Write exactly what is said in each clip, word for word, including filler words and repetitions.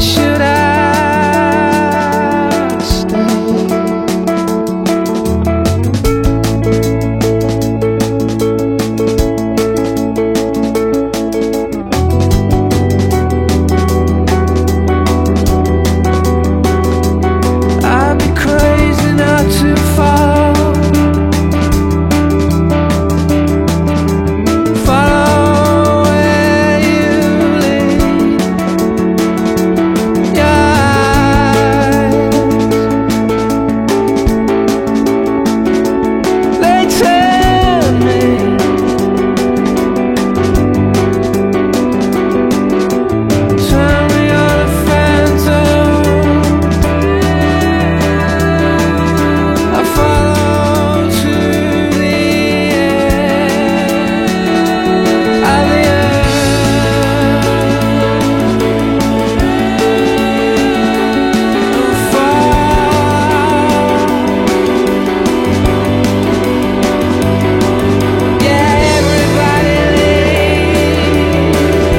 should I stay? I'd be crazy not to fall. Follow where you lead. Your eyes, they tell me tell me you're the phantom I follow to the end of the earth. Fall. Yeah, everybody leave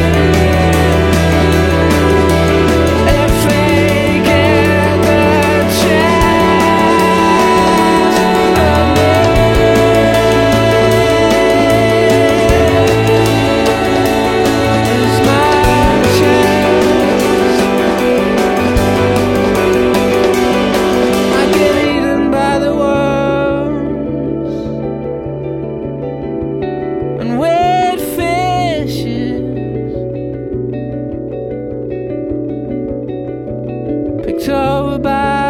if they get the chance. It's my chance. I get eaten by the worms and weird fishes, picked over by